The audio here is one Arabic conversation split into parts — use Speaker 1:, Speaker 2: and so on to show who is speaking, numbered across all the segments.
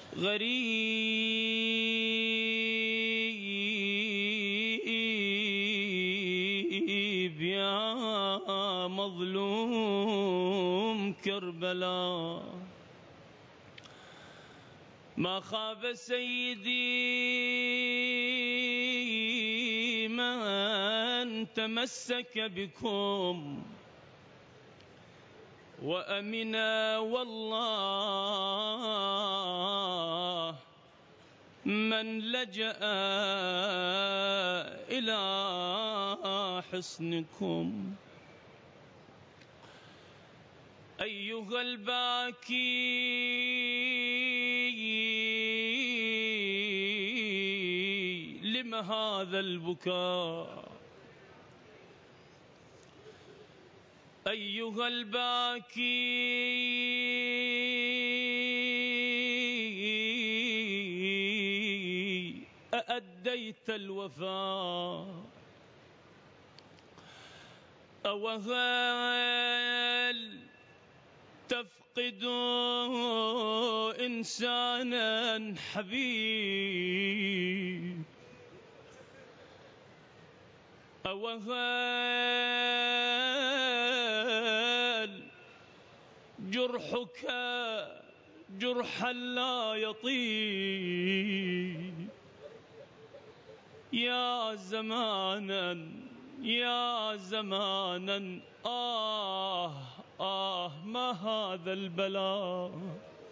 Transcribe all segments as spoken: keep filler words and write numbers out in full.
Speaker 1: غريب يا مظلوم كربلاء، ما خاب سيدي من تمسك بكم، وأمنا والله من لجأ إلى حصنكم. أيها الباكي لم هذا البكاء، أيها الباكي أأديت الوفاء، أوهل تفقد إنسانا حبيب، أوهل جرحك جرحا لا يطيب، يا زمانا يا زمانا آه آه ما هذا البلاء.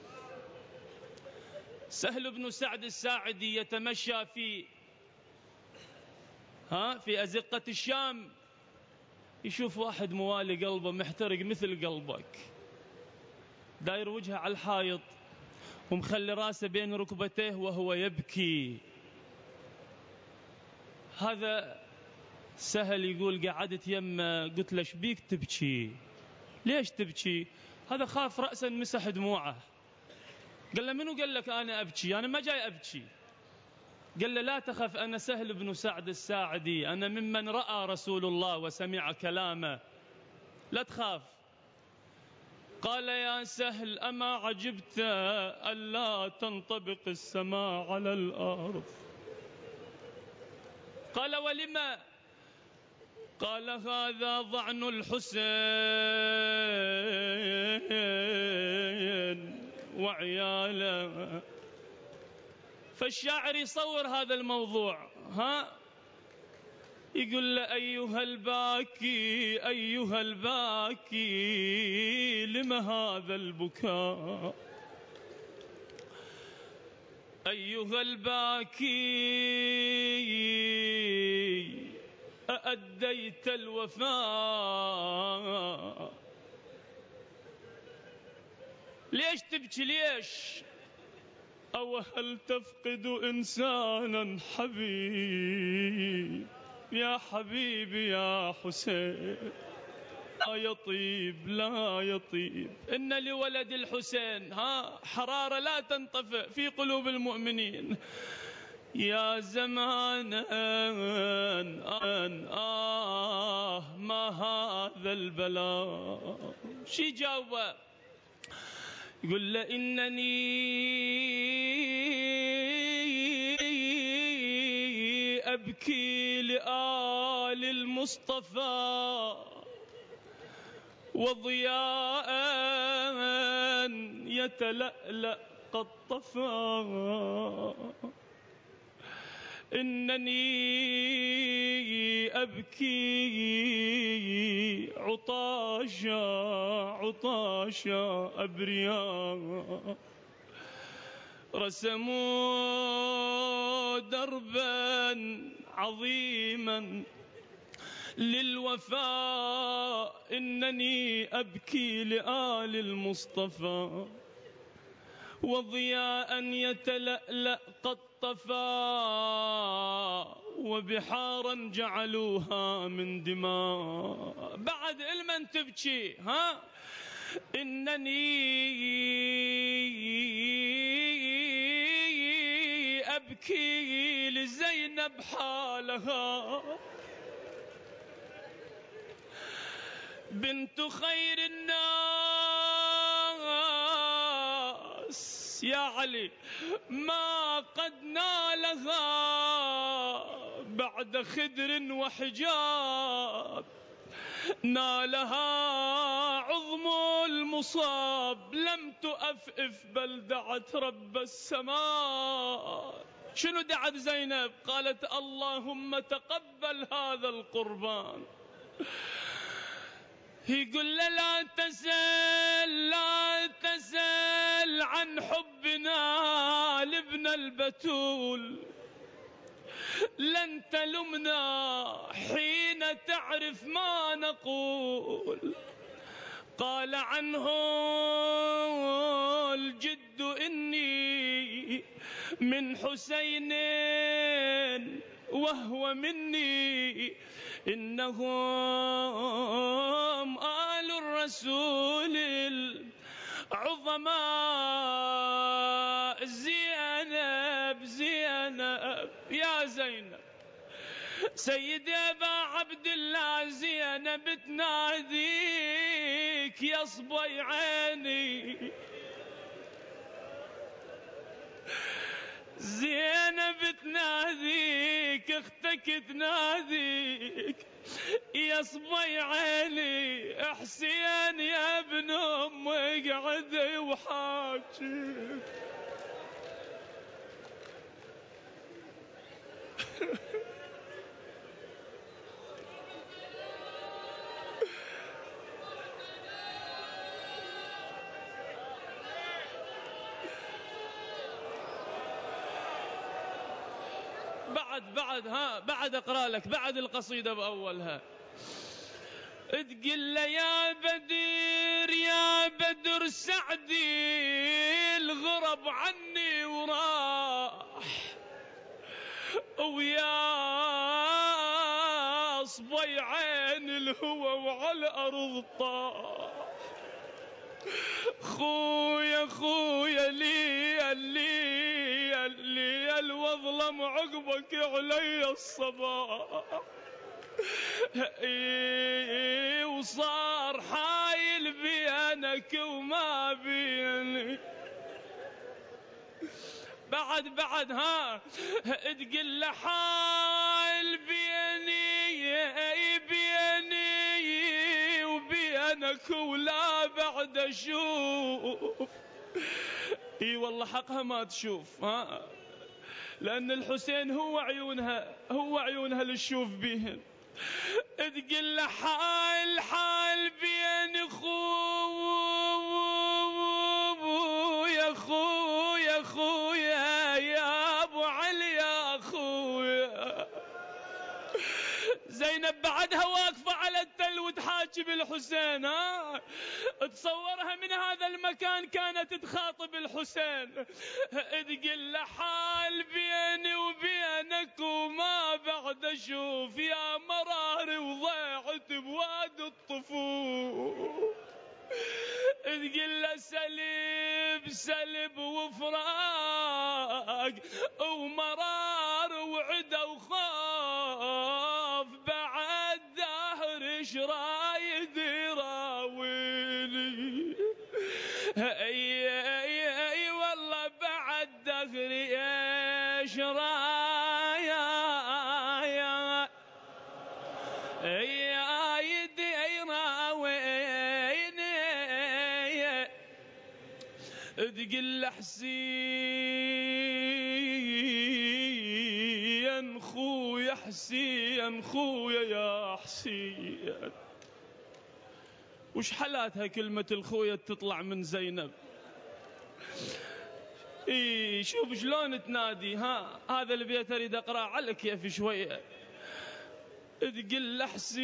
Speaker 1: سهل بن سعد الساعدي يتمشى في ها في أزقة الشام، يشوف واحد موالي قلبه محترق مثل قلبك، داير وجهه على الحائط ومخلي راسه بين ركبتيه وهو يبكي. هذا سهل يقول قعدت يمه، قلت له شبيك تبكي؟ ليش تبكي؟ هذا خاف رأسا مسح دموعه. قال له منو قال لك أنا أبكي؟ أنا ما جاي أبكي. قال له لا تخف، أنا سهل بن سعد الساعدي، أنا ممن رأى رسول الله وسمع كلامه، لا تخاف. قال يا سهل أما عجبت ألا تنطبق السماء على الأرض؟ قال ولما؟ قال هذا ضعن الحسين وعياله. فالشاعر يصور هذا الموضوع، ها يقول له أيها الباكي أيها الباكي لم هذا البكاء، أيها الباكي أأديت الوفاء. ليش تبكي ليش؟ أو هل تفقد إنسانا حبيب؟ يا حبيبي يا حسين لا يطيب لا يطيب، إن لولد الحسين ها حرارة لا تنطفئ في قلوب المؤمنين. يا زمانا آه ما هذا البلاء. شي جاوبه؟ يقول له إنني أبكي لآل المصطفى وضياء يتلألأ قد طفى، إنني أبكي عطاشا عطاشا أبرياء رسموا دربا عظيما للوفاء، إنني أبكي لآل المصطفى وضياء يتلألأ قد طفى، وبحارا جعلوها من دماء. بعد المن تبكي ها؟ إنني أبكي لزينب حالها بنت خير الناس يا علي ما قد نالها بعد خدر وحجاب، نالها عظم المصاب لم تؤفئف بل دعت رب السماء. شنو دعت زينب؟ قالت اللهم تقبل هذا القربان. يقول له لا تسأل لا تسأل عن حبنا لابن البتول، لن تلمنا حين تعرف ما نقول. قال عنه الجد إني من حسين وهو مني، إنهم آل الرسول العظماء. زينب زينب يا زينب سيدي أبا عبد الله، زينب تناديك يا صبي عيني، زينب تناديك، اختك تناديك يا صبي عيني. حسين يا ابن امي قعد وحاجك. بعد بعد ها بعد اقرا لك بعد القصيده باولها. تقل له يا بدر يا بدر سعدي الغرب عني وراح، ويا صبي عين الهوى وعلى الارض طاح. خويا خويا لي لي لي الوظلم عقبك علي الصباح، اي وصار حايل بينك وما بيني. بعد بعد ها تقل له حايل بيني بيني وبينك ولا بعد اشوف. اي والله حقها ما تشوف، ها لأن الحسين هو عيونها هو عيونها اللي تشوف بيهن. تقل له حال حال بين خويا خويا خويا يا أبو علي يا خويا. زينب بعدها واقفة على التل وتحاكي بالحسين، ها تصورها من هذا المكان كانت تخاطب الحسين. تقل له حال بيني وبينك وما بعد اشوف، يا مراري وضيعت بواد الطفول. تقل له سلب سلب وفراق ومرار وعدا وخاف، بعد دهر ايش رايد يراويني. اي اي اي والله بعد دهري ايش رايد يراويني. تقل له حسين خويا حسين خويا يا حسين. وش حلاتها كلمة الخويا تطلع من زينب؟ اي شوف شلون تنادي، ها هذا البيت اريد اقرا على كيف شويه. تقل له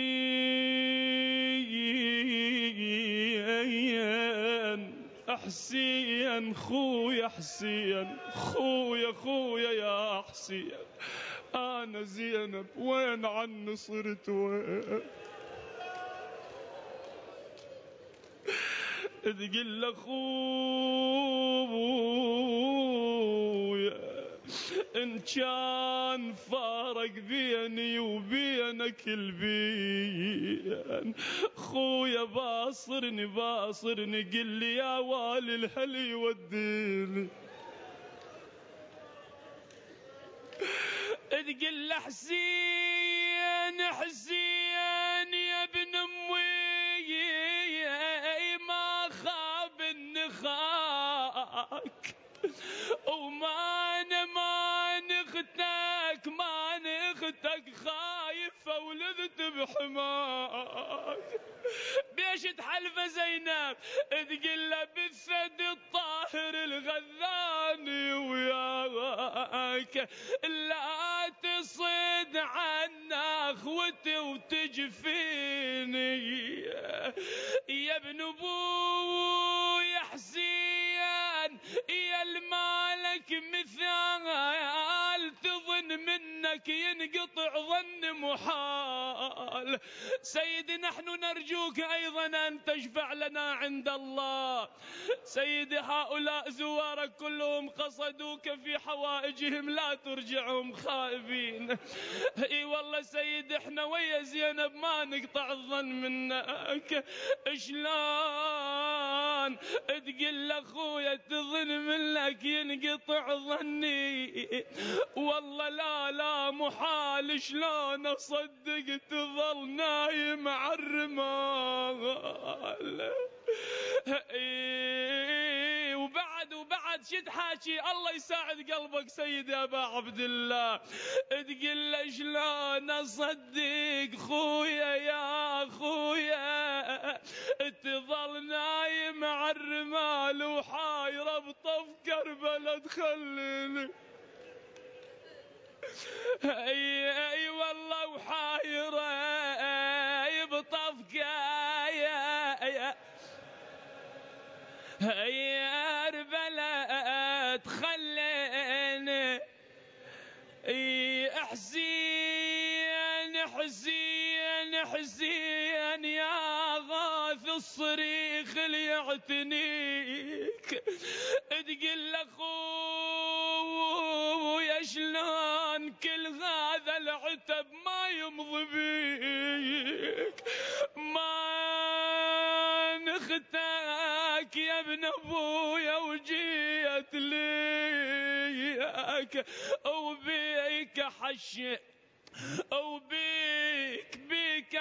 Speaker 1: حسين حسين خويا حسين خويا خويا يا حسين. انا زينب وين عني صرت وين؟ تقل له خويا إن كان فارق بيني وبينك البين، خويا باصرني باصرني قل لي يا والي الهل يوديني. تقول له حسين حسين يا ابن امي ما خاب النخاك وما ما نختك ما نختك خايفة ولذت بحماك. بيش تحلفه زينب تقول له بالثد الطاهر الغذاني وياك لا تصد عنا اخوتي وتجفيني يا ابن ابوي حسين يا المالك مثال تظن منك ينقطع ظن محال. سيدي نحن نرجوك أيضا أن تشفع لنا عند الله. سيدي هؤلاء زوارك كلهم قصدوك في حوائجهم لا ترجعهم خائبين. اي والله سيدي احنا ويا زينب ما نقطع الظن منك. شلون تقول لاخويا تظن منك ينقطع ظني والله لا لا محال شلون اصدق تظل نايم على الرمال. اي وبعد وبعد شد حاكي الله يساعد قلبك سيدي ابا عبد الله. تقول له شلون اصدق خويا يا خويا تظل نايم على الرمال وحايره بطف كربلاء تخليني. اي اي والله وحايره بطف كايا يا كربلاء تخليني. اي حسين حسين حسين يا غاث الصريخ اللي يعتنيك. تقول لاخويا شلون كل هذا العتب ما يمضي بيك ما نختك يا ابن ابويا وجيت ليك وبيك حشي وبيك بيك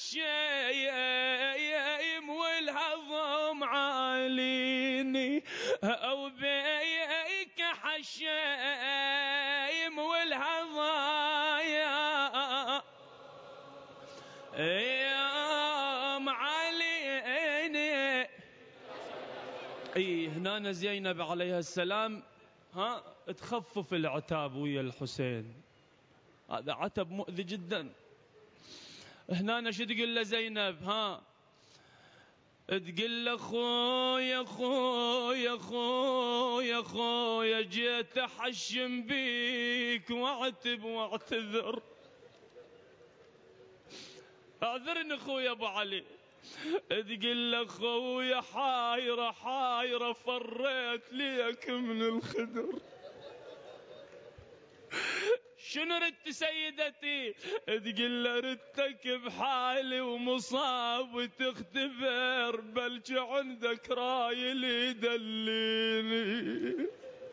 Speaker 1: حشيم والهضم عاليني وبيك حشيم والهضايا يا معاليني. اي هنا زينب عليها السلام ها تخفف العتاب ويا الحسين. هذا عتب مؤذي جدا. هنا شو تقول له زينب ها تقول له خويا خويا خويا خويا جيت احشم بيك واعتب واعتذر. اعذرني خويا ابو علي. تقول له خويا حايره حايره فريت ليك من الخدر. شنو ردت سيدتي؟ تقول له ردتك بحالي ومصاب وتختبر بلش عندك رايل يدليني.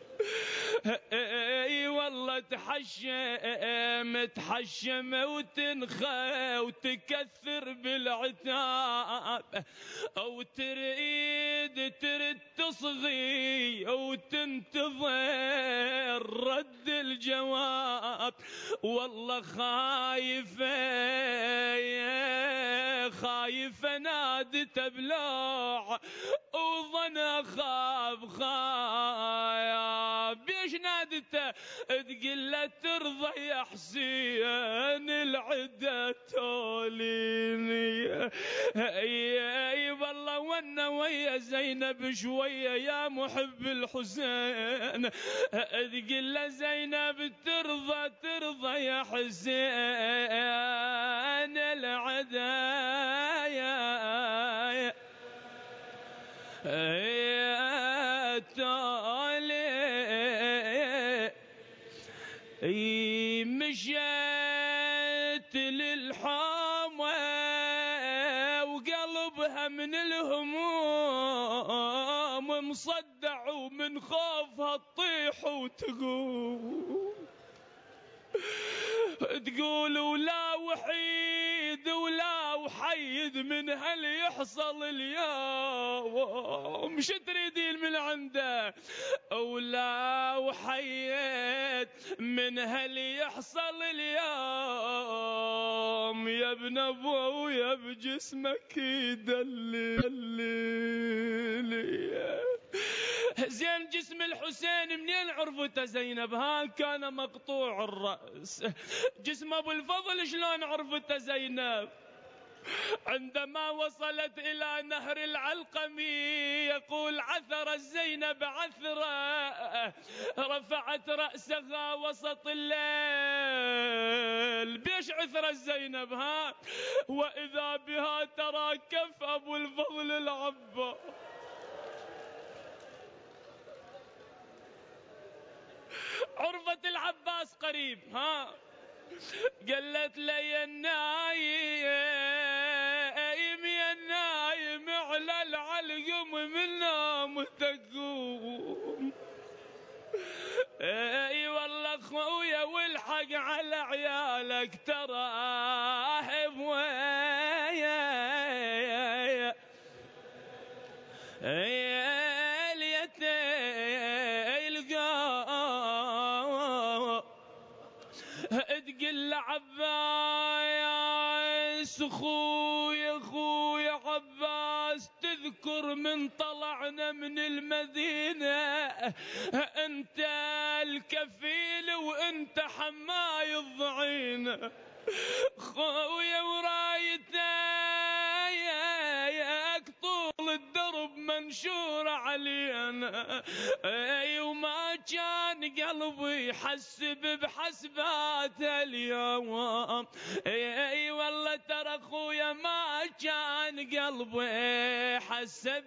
Speaker 1: اي والله تحشم تحشم وتنخى وتكثر بالعتاب او تريد ترد تصغي او تنتظر رد الجواب. والله خايفة خايفة نادت ابلوع وظن خاف خايف. بيش نادته؟ تقول له ترضى يا حسين العدة توليني. اي والله وانا ويا زينب شوية يا محب الحسين. تقول له زينب ترضى ترضى يا حسين العدايا يا تالي. مشيت للحامة وقلبها من الهموم مصدع ومن خوفها تطيح وتقوم. تقول ولا وحيد ولا وحيد من هل يحصل اليوم، شو تريدين من عنده؟ ولا وحيد من هل يحصل اليوم، يا ابن ابويا بجسمك يدلل. زين جسم الحسين منين عرفته زينب؟ ها كان مقطوع الرأس. جسم ابو الفضل شلون عرفته زينب؟ عندما وصلت إلى نهر العلقمي يقول عثرت زينب عثرة، رفعت رأسها وسط الليل. بيش عثرت زينب؟ ها وإذا بها ترى كف أبو الفضل العباس. عرفت العباس قريب. ها قالت لي يا النايم يا النايم على العلقم من نوم تقوم. اي والله خويا والحق على عيالك تراه بويا تقل عباس خويا خويا عباس تذكر من طلعنا من المدينة انت الكفيل وانت حماي الضعين خويا ورايتك طول الدرب منشور علينا. اي وما كان قلبي يحسب بحسبات اليوم. اي والله ترى خويا ما كان قلبي يحسب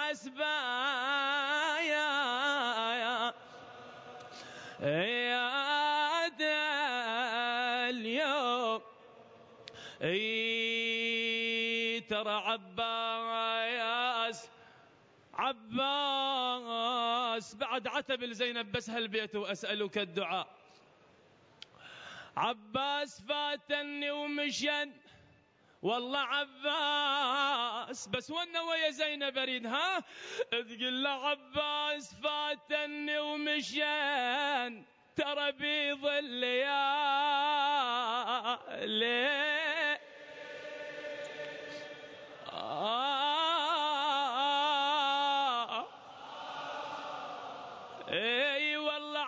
Speaker 1: بحسبات اليوم. اي ترى عباس عباس بعد عتب لزينب بس هالبيت وأسألك الدعاء. عباس فاتني ومشن والله عباس بس وانا ويا زينب اريد. ها تقول له عباس فاتني ومشن ترى بيض الليالي. اي والله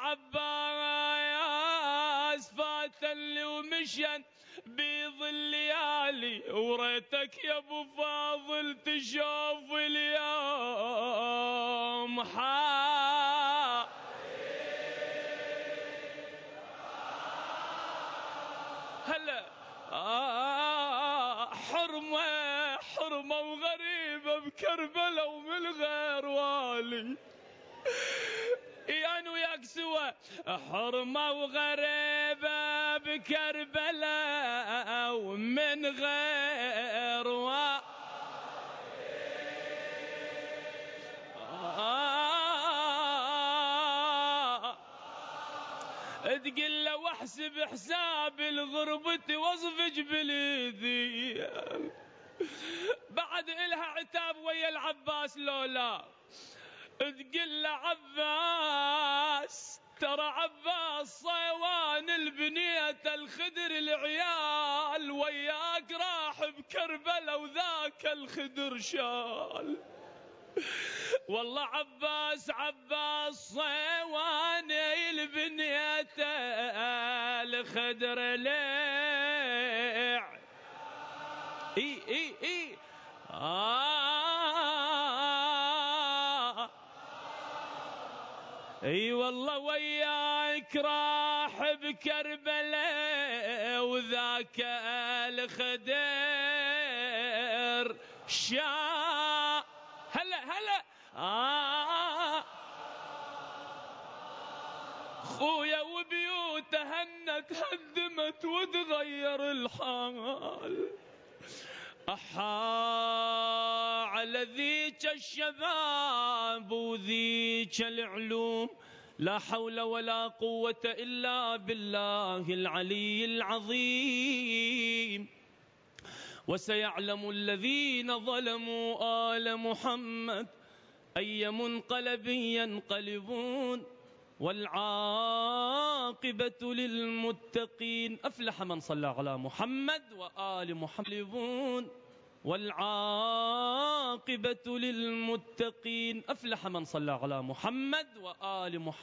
Speaker 1: عباس فاتني ومشن بيض الليالي وريتك يا ابو فاضل تشوف اليوم حا هلا آه حرمه حرمه وغريبه بكربلاء ومن غير والي. انا وياك سوا حرمه وغريبه بكربلاء ومن غير والي. آه تقل له واحسب حساب الغربة واصفج بليدي. بعد إلها عتاب ويا العباس لولا تقل له عباس ترى عباس صيوان البنية الخدر العيال وياك راح بكربلاء وذاك الخدر شال. والله عباس عباس صيوان البنية الخدر ليع اي اي اي آه اي والله وياك راح بكربلاء وذاك الخدر شا هلا هلا آه خويا وبيوته هنت هدمت وتغير الحال. أحا على ذيك الشباب وذيك العلوم لا حول ولا قوة إلا بالله العلي العظيم. وسيعلم الذين ظلموا آل محمد أي منقلب ينقلبون والعاقبة للمتقين. أفلح من صلى على محمد وآل محمد والعاقبة للمتقين. أفلح من صلى على محمد وآل محمد.